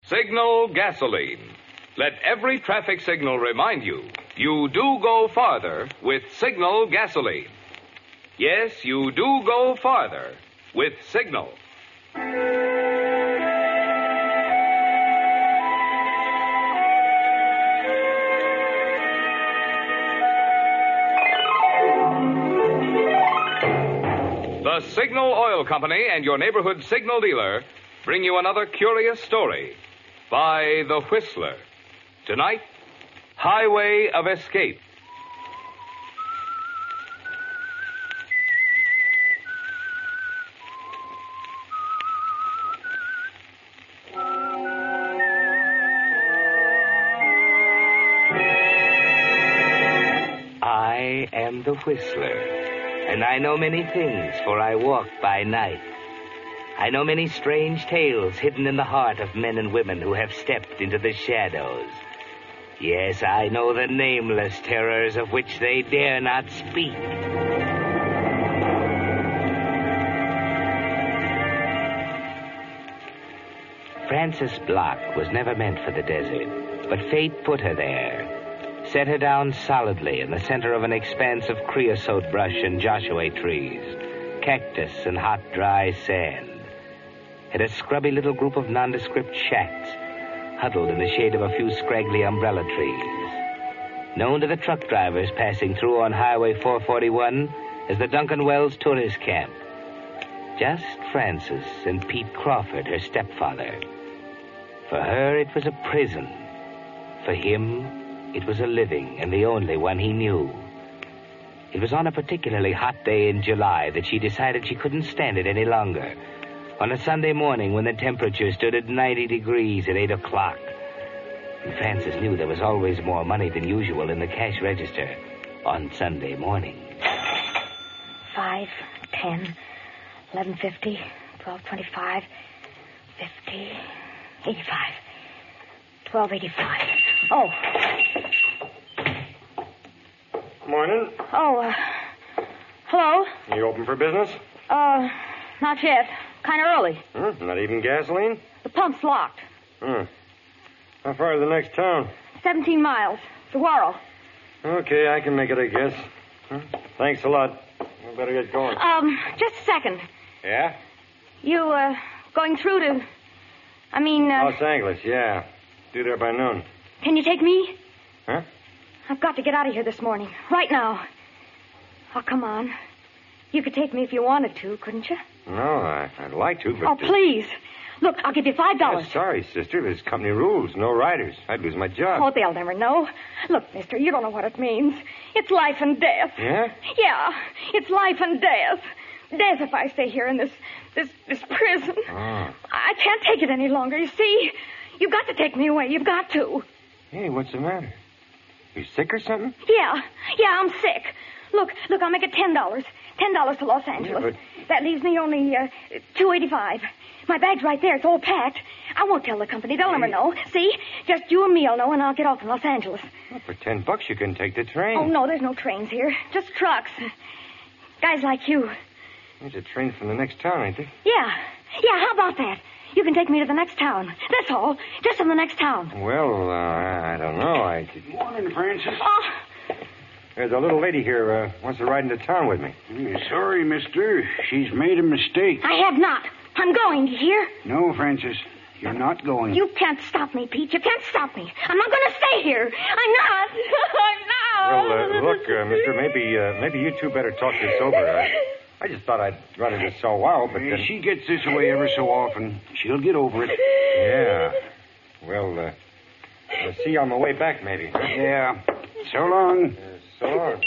Signal gasoline. Let every traffic signal remind you, you do go farther with Signal gasoline. Yes, you do go farther with Signal. The Signal Oil Company and your neighborhood signal dealer bring you another curious story by The Whistler. Tonight, Highway of Escape. I am the Whistler, and I know many things, for I walk by night. I know many strange tales hidden in the heart of men and women who have stepped into the shadows. Yes, I know the nameless terrors of which they dare not speak. Frances Block was never meant for the desert, but fate put her there, set her down solidly in the center of an expanse of creosote brush and joshua trees, cactus and hot, dry sand. At a scrubby little group of nondescript shacks, huddled in the shade of a few scraggly umbrella trees. Known to the truck drivers passing through on Highway 441 as the Duncan Wells Tourist Camp. Just Frances and Pete Crawford, her stepfather. For her, it was a prison. For him, it was a living and the only one he knew. It was on a particularly hot day in July that she decided she couldn't stand it any longer. On a Sunday morning when the temperature stood at 90 degrees at 8 o'clock. And Frances knew there was always more money than usual in the cash register on Sunday morning. 5, 10, 11.50, 12.25, 50, 85, 12.85. Oh. Morning. Oh, hello? You open for business? Not yet. Kind of early. Not even gasoline? The pump's locked. How far is the next town? 17 miles. Saguaro. Okay, I can make it, I guess. Thanks a lot. I better get going. Just a second. Yeah? You, going through to... Los Angeles, yeah. Due there by noon. Can you take me? Huh? I've got to get out of here this morning. Right now. Oh, come on. You could take me if you wanted to, couldn't you? No, I'd like to, but... Oh, please. Look, I'll give you $5. I'm sorry, sister. There's company rules. No riders. I'd lose my job. Oh, they'll never know. Look, mister, you don't know what it means. It's life and death. Yeah? Yeah, it's life and death. Death if I stay here in this prison. Oh. I can't take it any longer, you see. You've got to take me away. You've got to. Hey, what's the matter? You sick or something? Yeah, I'm sick. Look, I'll make it $10. $10 to Los Angeles. Yeah, but... That leaves me only $2.85. My bag's right there. It's all packed. I won't tell the company. They'll never know. See? Just you and me will know, and I'll get off in Los Angeles. Well, for $10 you can take the train. Oh, no, there's no trains here. Just trucks. Guys like you. There's a train from the next town, ain't there? Yeah, how about that? You can take me to the next town. That's all. Just in the next town. Well, I don't know. Morning, Francis. Oh, There's a little lady here wants to ride into town with me. Sorry, mister. She's made a mistake. I have not. I'm going, do you hear? No, Francis. You're not going. You can't stop me, Pete. You can't stop me. I'm not going to stay here. I'm not. I'm not. Well, look, mister, maybe you two better talk this over. I just thought I'd run into so wild, but... She gets this way ever so often. She'll get over it. Yeah. Well, I'll see you on my way back, maybe. Huh? Yeah. So long. So long.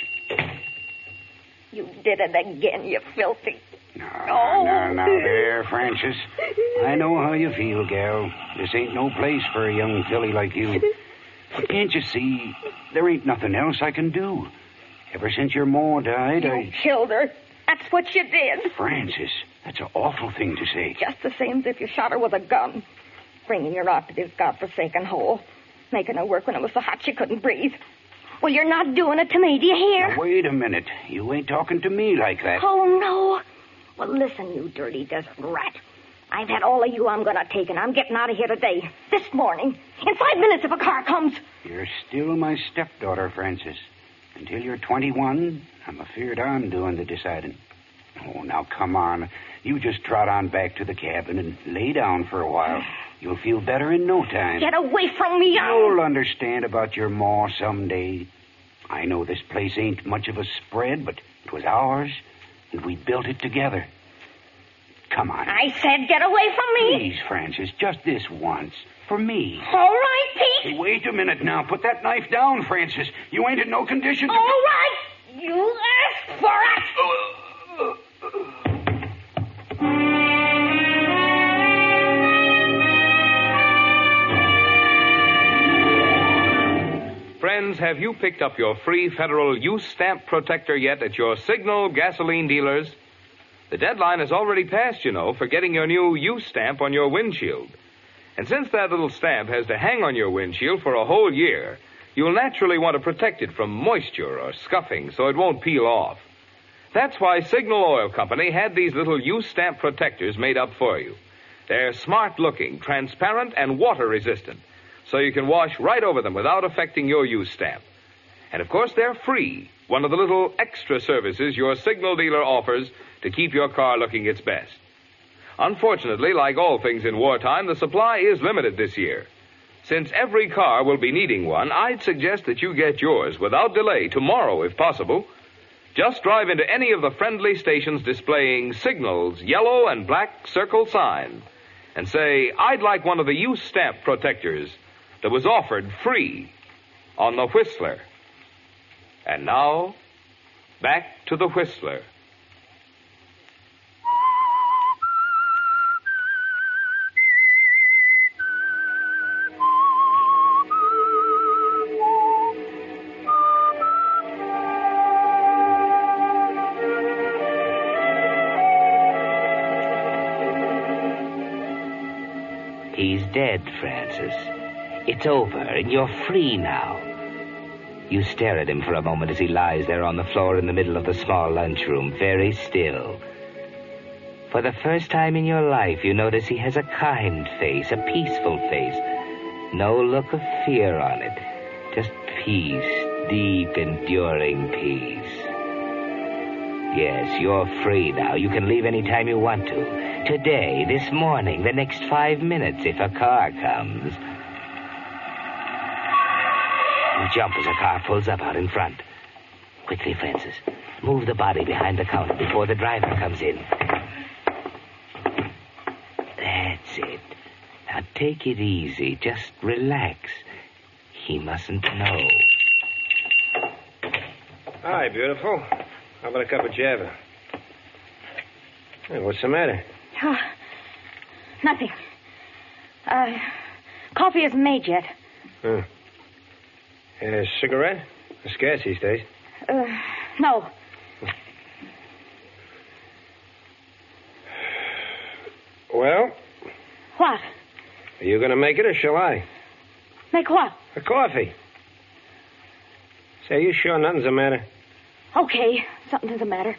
You did it again, you filthy... Now, there, Francis. I know how you feel, gal. This ain't no place for a young filly like you. But can't you see, there ain't nothing else I can do. Ever since your ma died, You killed her. That's what you did. Francis, that's an awful thing to say. Just the same as if you shot her with a gun. Bringing her out to this godforsaken hole. Making her work when it was so hot she couldn't breathe. Well, you're not doing it to me, do you hear? Now, wait a minute. You ain't talking to me like that. Oh, no. Well, listen, you dirty desert rat. I've had all of you I'm going to take, and I'm getting out of here today. This morning. In 5 minutes if a car comes. You're still my stepdaughter, Francis. Until you're 21, I'm afeard I'm doing the deciding. Oh, now, come on. You just trot on back to the cabin and lay down for a while. You'll feel better in no time. Get away from me. You'll understand about your ma someday. I know this place ain't much of a spread, but it was ours, and we built it together. Come on. I said get away from me. Please, Francis, just this once. For me. All right, Pete. Hey, wait a minute now. Put that knife down, Francis. You ain't in no condition to... All right. You asked for it. Friends, have you picked up your free federal use stamp protector yet at your Signal gasoline dealers? The deadline has already passed, you know, for getting your new use stamp on your windshield. And since that little stamp has to hang on your windshield for a whole year, you'll naturally want to protect it from moisture or scuffing so it won't peel off. That's why Signal Oil Company had these little use stamp protectors made up for you. They're smart-looking, transparent, and water-resistant, so you can wash right over them without affecting your use stamp. And, of course, they're free, one of the little extra services your Signal dealer offers to keep your car looking its best. Unfortunately, like all things in wartime, the supply is limited this year. Since every car will be needing one, I'd suggest that you get yours without delay tomorrow, if possible. Just drive into any of the friendly stations displaying Signal's yellow and black circle sign and say, I'd like one of the use stamp protectors that was offered free on the Whistler. And now, back to the Whistler. He's dead, Francis. It's over, and you're free now. You stare at him for a moment as he lies there on the floor in the middle of the small lunchroom, very still. For the first time in your life, you notice he has a kind face, a peaceful face. No look of fear on it. Just peace, deep, enduring peace. Yes, you're free now. You can leave any time you want to. Today, this morning, the next 5 minutes, if a car comes. You jump as a car pulls up out in front. Quickly, Francis. Move the body behind the counter before the driver comes in. That's it. Now take it easy. Just relax. He mustn't know. Hi, beautiful. How about a cup of Java? Hey, what's the matter? Oh, nothing. Coffee isn't made yet. A cigarette? It's scarce these days. No. Well? What? Are you going to make it, or shall I? Make what? A coffee. Say, are you sure nothing's the matter? Okay, something's the matter.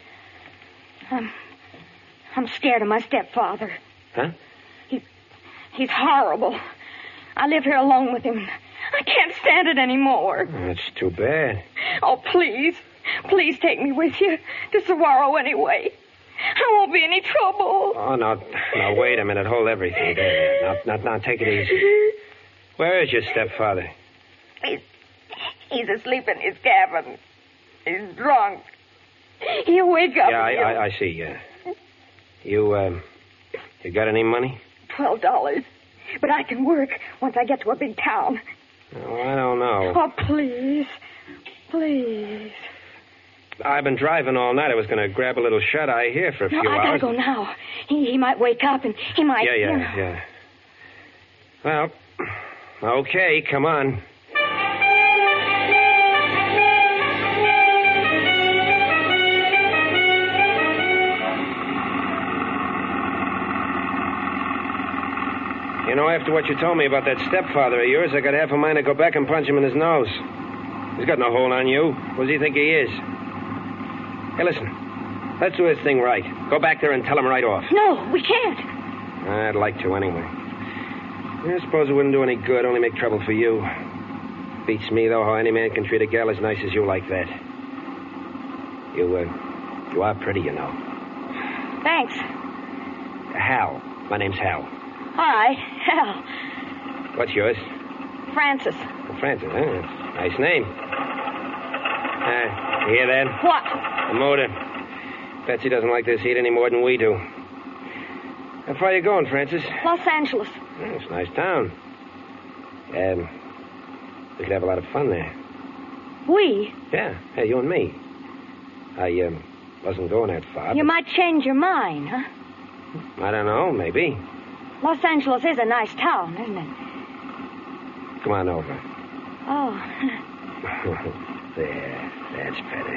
I'm scared of my stepfather. Huh? He's horrible. I live here alone with him. I can't stand it anymore. Oh, that's too bad. Oh, please. Please take me with you to Saguaro anyway. I won't be any trouble. Oh, now, wait a minute. Hold everything there. Now, take it easy. Where is your stepfather? He's asleep in his cabin. He's drunk. He'll wake up. Yeah, I see. You got any money? $12. But I can work once I get to a big town. Oh, I don't know. Oh, please. Please. I've been driving all night. I was going to grab a little shut-eye here for a few hours. No, I gotta go now. He might wake up and he might... Yeah. Well, okay, come on. You know, after what you told me about that stepfather of yours, I got half a mind to go back and punch him in his nose. He's got no hold on you. What does he think he is? Hey, listen. Let's do this thing right. Go back there and tell him right off. No, we can't. I'd like to, anyway. I suppose it wouldn't do any good, only make trouble for you. Beats me, though, how any man can treat a gal as nice as you like that. You are pretty, you know. Thanks. Hal. My name's Hal. Hi, Hal. What's yours? Francis. Oh, Francis, huh? Nice name. You hear that? What? The motor. Betsy doesn't like this heat any more than we do. How far are you going, Francis? Los Angeles. It's a nice town. We could have a lot of fun there. We? Yeah, hey, you and me. I wasn't going that far. You might change your mind, huh? I don't know, maybe. Los Angeles is a nice town, isn't it? Come on over. Oh. There, that's better.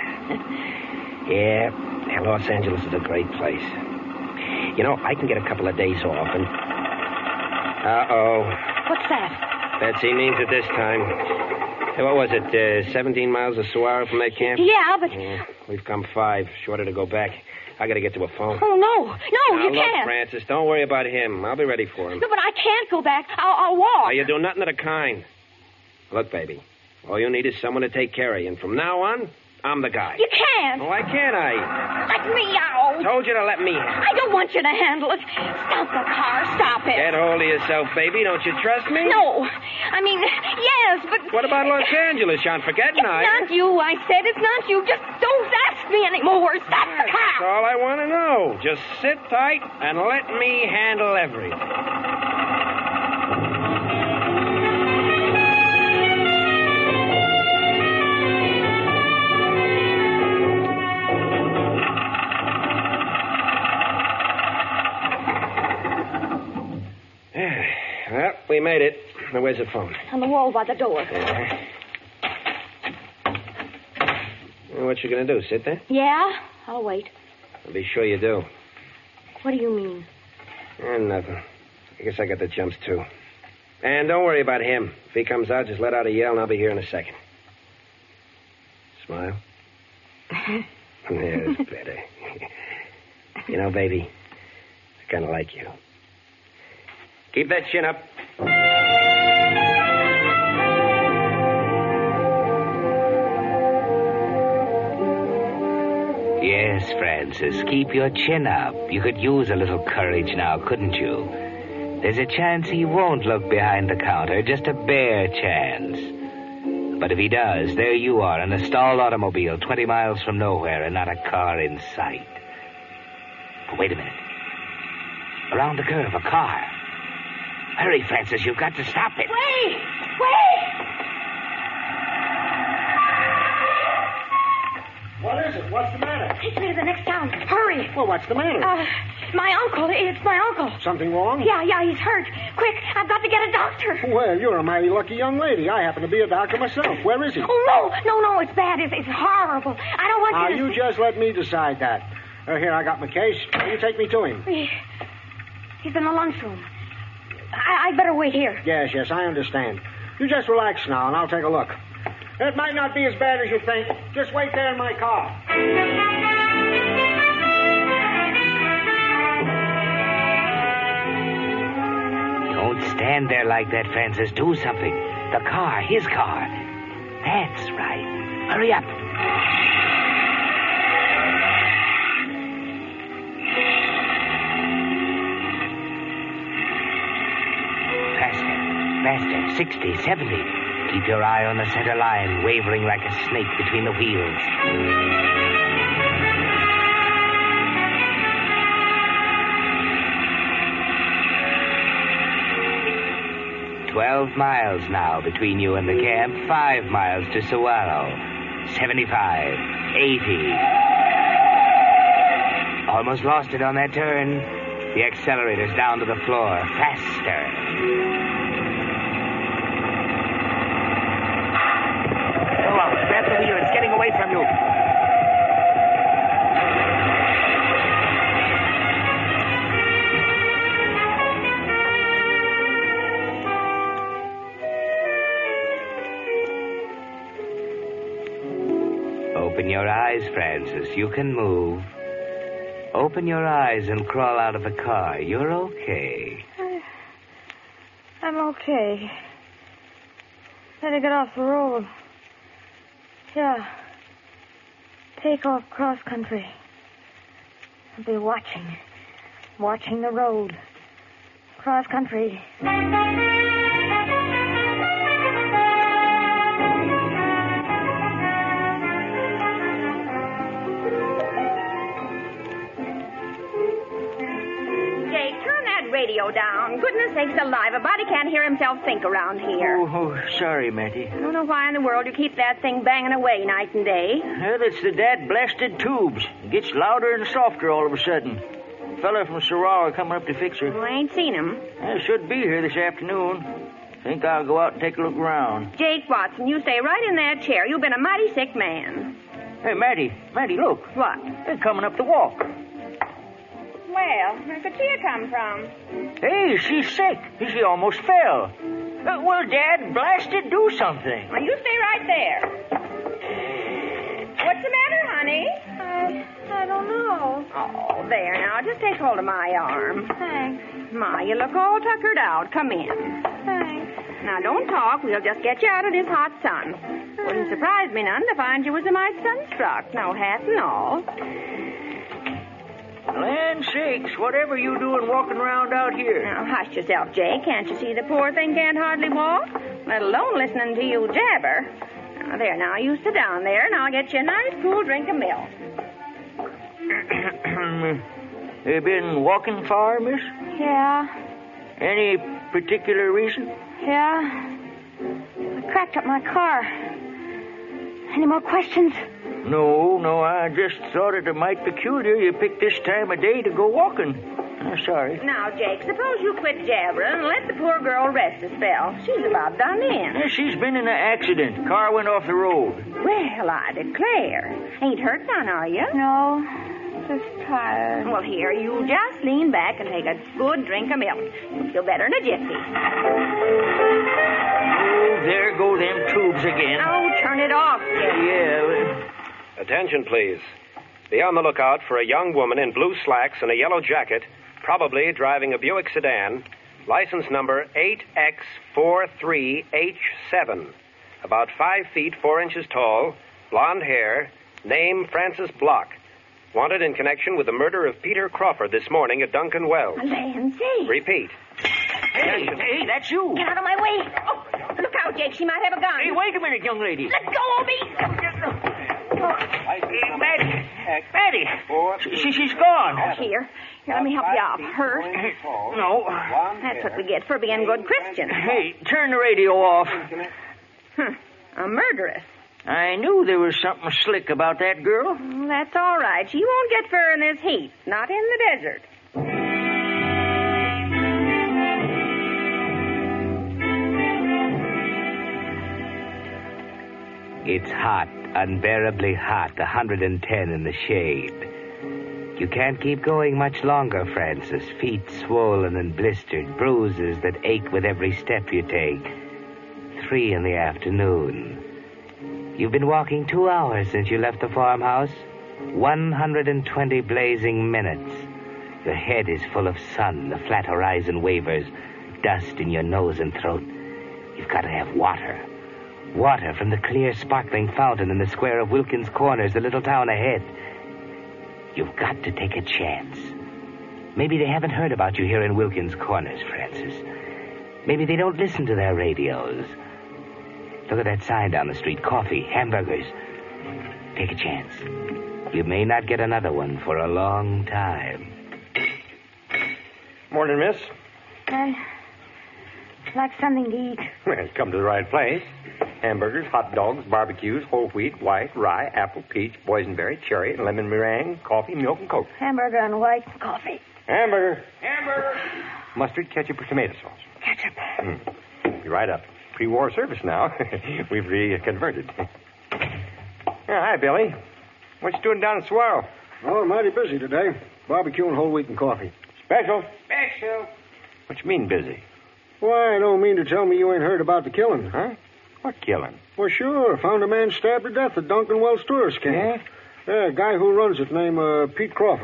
Yeah, Los Angeles is a great place. You know, I can get a couple of days off and... Uh-oh. What's that? Betsy means it this time. Hey, what was it, 17 miles of Saguaro from that camp? Yeah, but... We've come 5, shorter to go back. I gotta get to a phone. Oh, no. No, now, you look, can't. Francis, don't worry about him. I'll be ready for him. No, but I can't go back. I'll walk. Now, you do nothing of the kind. Look, baby, all you need is someone to take care of you. And from now on, I'm the guy. You can't. Why can't I? Let me out. Told you to let me. I don't want you to handle it. Stop the car. Stop it. Get hold of yourself, baby. Don't you trust me? No. I mean, yes, but... What about Los Angeles? You aren't forgetting, are you? Not you, I said. It's not you. Just don't ask me anymore. Stop the That's car. all I want to know. Just sit tight and let me handle everything. Well, we made it. Now, where's the phone? On the wall by the door. Yeah. Well, what you gonna do? Sit there? Yeah? I'll wait. I'll be sure you do. What do you mean? Nothing. I guess I got the jumps, too. And don't worry about him. If he comes out, just let out a yell, and I'll be here in a second. Smile. There's better. You know, baby, I kind of like you. Keep that chin up. Yes, Francis, keep your chin up. You could use a little courage now, couldn't you? There's a chance he won't look behind the counter, just a bare chance. But if he does, there you are in a stalled automobile 20 miles from nowhere and not a car in sight. But wait a minute. Around the curve, a car. Hurry, Francis, you've got to stop it. Wait! What is it? What's the matter? Take me to the next town. Hurry. Well, what's the matter? My uncle. It's my uncle. Something wrong? Yeah, he's hurt. Quick, I've got to get a doctor. Well, you're a mighty lucky young lady. I happen to be a doctor myself. Where is he? Oh, no, it's bad. It's horrible. I don't want Now, you to... you just let me decide that. Here, I got my case. You take me to him. He's in the lunchroom. I'd better wait here. Yes, I understand. You just relax now, and I'll take a look. It might not be as bad as you think. Just wait there in my car. Don't stand there like that, Francis. Do something. The car, his car. That's right. Hurry up. Faster. 60, 70. Keep your eye on the center line, wavering like a snake between the wheels. 12 miles now between you and the camp. 5 miles to Saguaro. 75, 80. Almost lost it on that turn. The accelerator's down to the floor. Faster. Grab the wheel. It's getting away from you. Open your eyes, Francis. You can move. Open your eyes and crawl out of the car. You're okay. I'm okay. Better get off the road. Yeah. Take off cross country. I'll be watching the road. Cross country. Radio down. Goodness sakes alive, a body can't hear himself think around here. Oh, sorry, Matty. I don't know why in the world you keep that thing banging away night and day. Well, it's the dad-blasted tubes. It gets louder and softer all of a sudden. Fella from Sarawak coming up to fix her. I ain't seen him. I should be here this afternoon. Think I'll go out and take a look around. Jake Watson, you stay right in that chair. You've been a mighty sick man. Hey, Matty, look. What? They're coming up the walk. Well, where could she have come from? Hey, she's sick. She almost fell. Well, Dad, blasted, do something. Well, you stay right there. What's the matter, honey? I don't know. Oh, there now. Just take hold of my arm. Thanks. Ma, you look all tuckered out. Come in. Thanks. Now, don't talk. We'll just get you out of this hot sun. Wouldn't surprise me none to find you was a mite sunstruck. No hat and all. Land sakes, whatever you doing walking around out here? Now, hush yourself, Jake. Can't you see the poor thing can't hardly walk? Let alone listening to you jabber. Now, there, now, you sit down there, and I'll get you a nice cool drink of milk. You been walking far, miss? Yeah. Any particular reason? Yeah. I cracked up my car. Any more questions? No, I just thought it might peculiar you picked this time of day to go walking. I'm sorry. Now, Jake, suppose you quit jabbering and let the poor girl rest a spell. She's about done in. Yeah, she's been in an accident. Car went off the road. Well, I declare. Ain't hurt none, are you? No, just tired. Well, here, you just lean back and take a good drink of milk. You'll feel better in a jiffy. Oh, there go them tubes again. Oh, turn it off, Jake. Yeah. Attention, please. Be on the lookout for a young woman in blue slacks and a yellow jacket, probably driving a Buick sedan, license number 8X43H7, about 5 feet 4 inches tall, blonde hair, name Frances Block. Wanted in connection with the murder of Peter Crawford this morning at Duncan Wells. Land Repeat. Hey, that's you. Get out of my way. Oh, look out, Jake. She might have a gun. Hey, wait a minute, young lady. Let go of me. Hey, Matty. She's gone. Here, let me help you out. Hurt? No. That's what we get for being good Christians. Hey, turn the radio off. A murderess. I knew there was something slick about that girl. That's all right. She won't get fur in this heat. Not in the desert. It's hot, unbearably hot, 110 in the shade. You can't keep going much longer, Francis. Feet swollen and blistered, bruises that ache with every step you take. 3 in the afternoon. You've been walking 2 hours since you left the farmhouse. 120 blazing minutes. Your head is full of sun. The flat horizon wavers. Dust in your nose and throat. You've got to have water. Water from the clear, sparkling fountain in the square of Wilkins Corners, the little town ahead. You've got to take a chance. Maybe they haven't heard about you here in Wilkins Corners, Francis. Maybe they don't listen to their radios. Look at that sign down the street. Coffee, hamburgers. Take a chance. You may not get another one for a long time. Morning, miss. I'd like something to eat. Well, you come to the right place. Hamburgers, hot dogs, barbecues, whole wheat, white, rye, apple, peach, boysenberry, cherry, and lemon meringue, coffee, milk, and Coke. Hamburger and white coffee. Hamburger. Mustard, ketchup, or tomato sauce? Ketchup. Be right up. Pre-war service now. We've reconverted. Hi, Billy. What you doing down at Swell? Oh, mighty busy today. Barbecue and whole wheat and coffee. Special. What you mean busy? Why, I don't mean to tell me you ain't heard about the killing. Huh? What killing? Well, sure. Found a man stabbed to death at Duncan Wells tourist camp. Yeah? Yeah, a guy who runs it named Pete Crawford.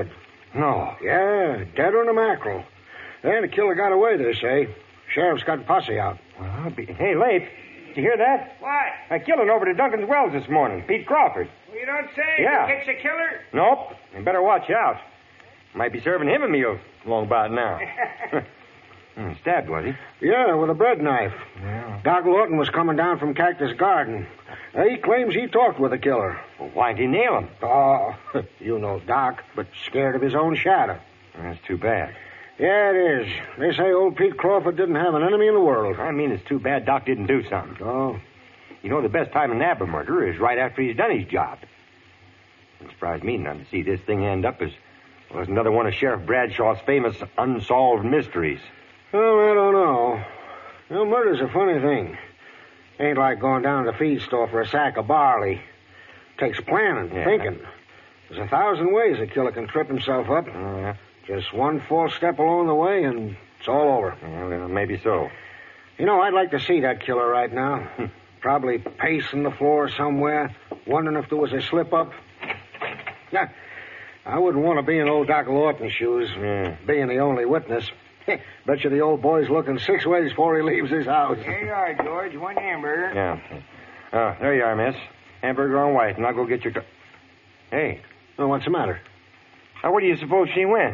No. Yeah, dead on a mackerel. And the killer got away, they say. Sheriff's got posse out. Well, hey, Leif, did you hear that? What? A killing over to Duncan's Wells this morning. Pete Crawford. You don't say? Yeah. You catch a killer? Nope. You better watch out. Might be serving him a meal long about now. Stabbed, was he? Yeah, with a bread knife. Yeah. Doc Lawton was coming down from Cactus Garden. He claims he talked with the killer. Well, why'd he nail him? Oh, you know Doc, but scared of his own shadow. That's too bad. Yeah, it is. They say old Pete Crawford didn't have an enemy in the world. I mean, it's too bad Doc didn't do something. Oh. You know, the best time to nab a murderer is right after he's done his job. It surprised me none to see this thing end up as another one of Sheriff Bradshaw's famous unsolved mysteries. Well, I don't know. You know, murder's a funny thing. Ain't like going down to the feed store for a sack of barley. Takes planning, thinking. There's 1,000 ways a killer can trip himself up. Yeah. Just one false step along the way, and it's all over. Yeah, well, maybe so. You know, I'd like to see that killer right now. Probably pacing the floor somewhere, wondering if there was a slip-up. Yeah, I wouldn't want to be in old Doc Lawton's shoes, being the only witness. Bet you the old boy's looking 6 ways before he leaves his house. Here you are, George. One hamburger. Yeah. There you are, miss. Hamburger on white, and I'll go get your... Hey. Well, what's the matter? Now, where do you suppose she went?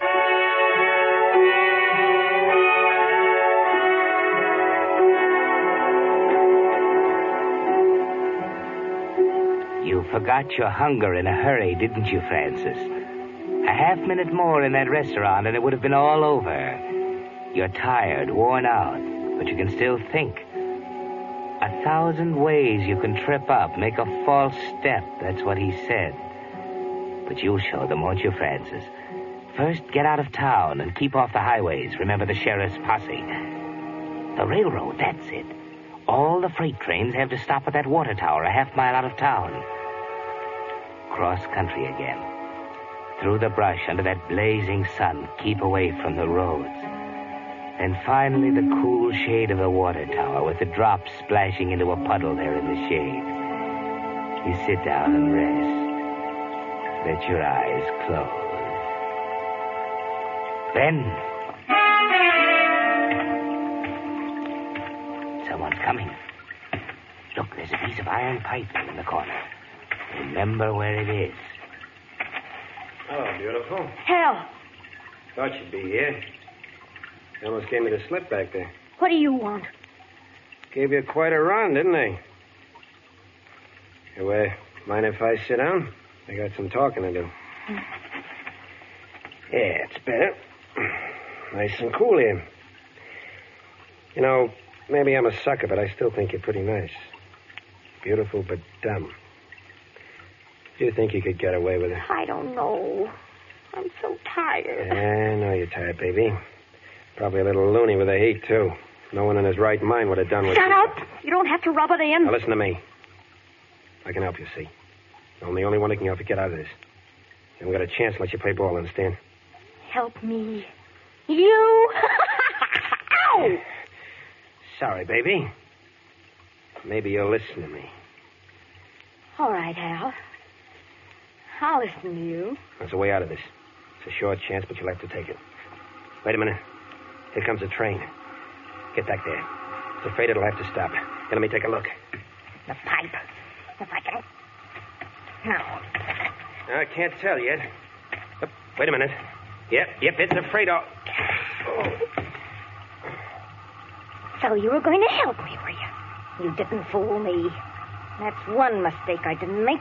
You forgot your hunger in a hurry, didn't you, Francis? A half-minute more in that restaurant and it would have been all over. You're tired, worn out, but you can still think. 1,000 ways you can trip up, make a false step. That's what he said. But you'll show them, won't you, Francis? First, get out of town and keep off the highways. Remember the sheriff's posse. The railroad, that's it. All the freight trains have to stop at that water tower a half-mile out of town. Cross country again. Through the brush under that blazing sun. Keep away from the roads. And finally the cool shade of the water tower with the drops splashing into a puddle there in the shade. You sit down and rest. Let your eyes close. Then... someone's coming. Look, there's a piece of iron pipe in the corner. Remember where it is. Oh, beautiful. Hal, Thought you'd be here. They almost gave me the slip back there. what do you want? Gave you quite a run, didn't they? You, mind if I sit down? I got some talking to do. Yeah, it's better. Nice and cool here. You know, maybe I'm a sucker, but I still think you're pretty nice. Beautiful, but dumb. Do you think you could get away with it? I don't know. I'm so tired. I know you're tired, baby. Probably a little loony with the heat, too. No one in his right mind would have done what Shut you... up! You don't have to rub it in. Now, listen to me. I can help you, see. I'm the only one that can help you get out of this. And we got a chance to let you play ball, understand? Help me. You? Ow! Sorry, baby. Maybe you'll listen to me. All right, Hal. I'll listen to you. There's a way out of this. It's a short chance, but you'll have to take it. Wait a minute. Here comes a train. Get back there. It's afraid it'll have to stop. Here, let me take a look. The pipe. If I can... Now. I can't tell yet. Oh, wait a minute. Yep, it's afraid of... So you were going to help me, were you? You didn't fool me. That's one mistake I didn't make.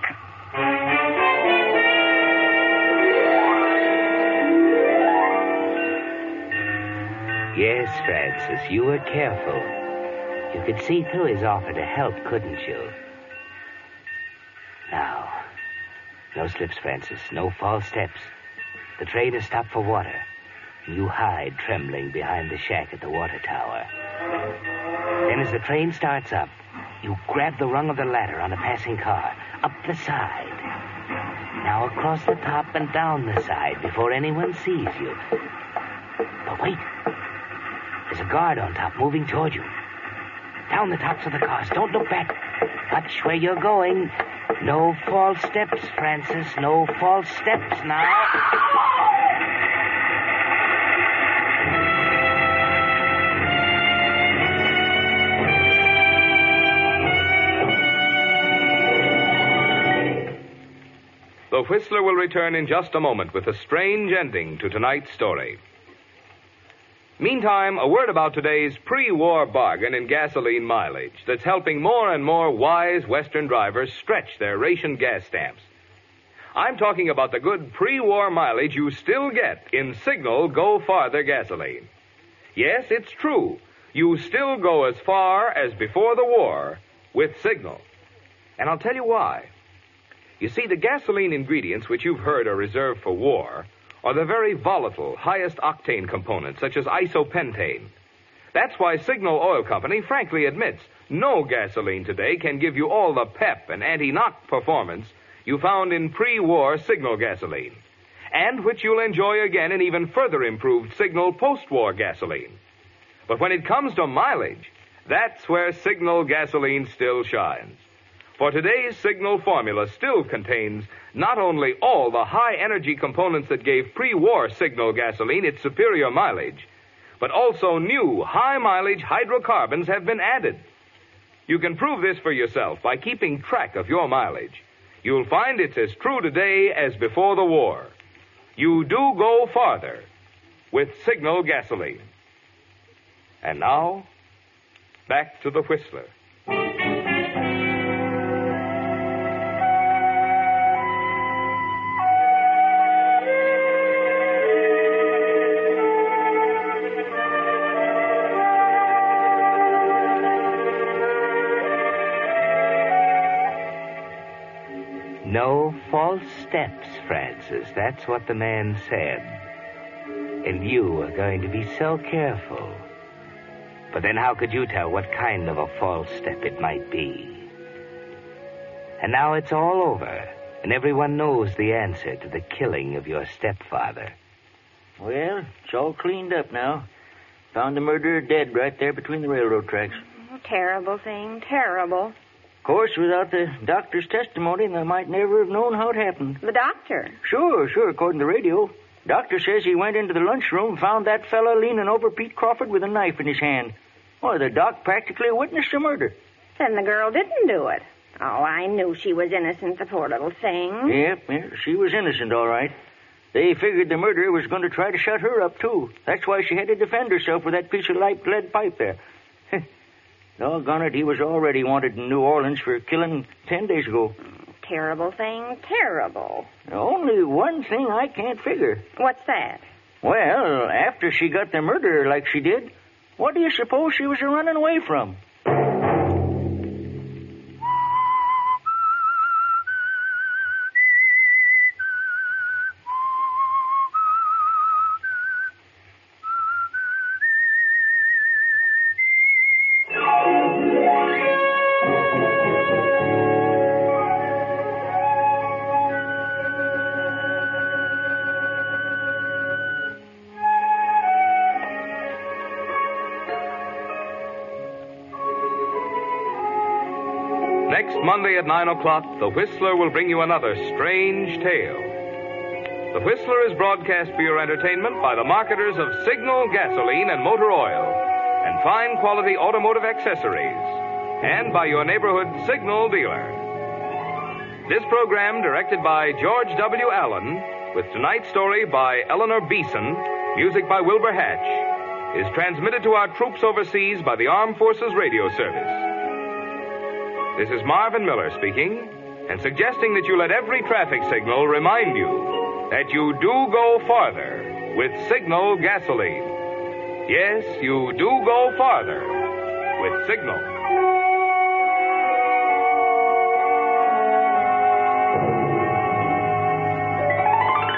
Yes, Francis, you were careful. You could see through his offer to help, couldn't you? Now, no slips, Francis. No false steps. The train has stopped for water. You hide, trembling, behind the shack at the water tower. Then as the train starts up, you grab the rung of the ladder on a passing car, up the side. Now across the top and down the side before anyone sees you. But wait. There's a guard on top moving toward you. Down the tops of the cars. Don't look back. Watch where you're going. No false steps, Francis. No false steps now. The Whistler will return in just a moment with a strange ending to tonight's story. Meantime, a word about today's pre-war bargain in gasoline mileage that's helping more and more wise Western drivers stretch their ration gas stamps. I'm talking about the good pre-war mileage you still get in Signal Go Farther gasoline. Yes, it's true. You still go as far as before the war with Signal. And I'll tell you why. You see, the gasoline ingredients which you've heard are reserved for war are the very volatile, highest octane components, such as isopentane. That's why Signal Oil Company frankly admits no gasoline today can give you all the pep and anti-knock performance you found in pre-war Signal gasoline, and which you'll enjoy again in even further improved Signal post-war gasoline. But when it comes to mileage, that's where Signal gasoline still shines. For today's Signal formula still contains not only all the high-energy components that gave pre-war Signal gasoline its superior mileage, but also new high-mileage hydrocarbons have been added. You can prove this for yourself by keeping track of your mileage. You'll find it's as true today as before the war. You do go farther with Signal gasoline. And now, back to the Whistler. No false steps, Francis. That's what the man said. And you are going to be so careful. But then how could you tell what kind of a false step it might be? And now it's all over, and everyone knows the answer to the killing of your stepfather. Well, it's all cleaned up now. Found the murderer dead right there between the railroad tracks. Oh, terrible thing, terrible. Of course, without the doctor's testimony, they might never have known how it happened. The doctor? Sure, according to the radio. Doctor says he went into the lunchroom and found that fella leaning over Pete Crawford with a knife in his hand. Why, the doc practically witnessed the murder. Then the girl didn't do it. Oh, I knew she was innocent, the poor little thing. Yep, she was innocent, all right. They figured the murderer was going to try to shut her up, too. That's why she had to defend herself with that piece of light lead pipe there. Doggone it, he was already wanted in New Orleans for killing 10 days ago. Terrible thing, terrible. Only one thing I can't figure. What's that? Well, after she got the murderer like she did, what do you suppose she was running away from? Next Monday at 9 o'clock, The Whistler will bring you another strange tale. The Whistler is broadcast for your entertainment by the marketers of Signal gasoline and motor oil and fine quality automotive accessories, and by your neighborhood Signal dealer. This program, directed by George W. Allen, with tonight's story by Eleanor Beeson, music by Wilbur Hatch, is transmitted to our troops overseas by the Armed Forces Radio Service. This is Marvin Miller speaking, and suggesting that you let every traffic signal remind you that you do go farther with Signal gasoline. Yes, you do go farther with Signal.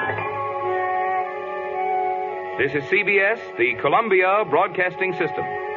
This is CBS, the Columbia Broadcasting System.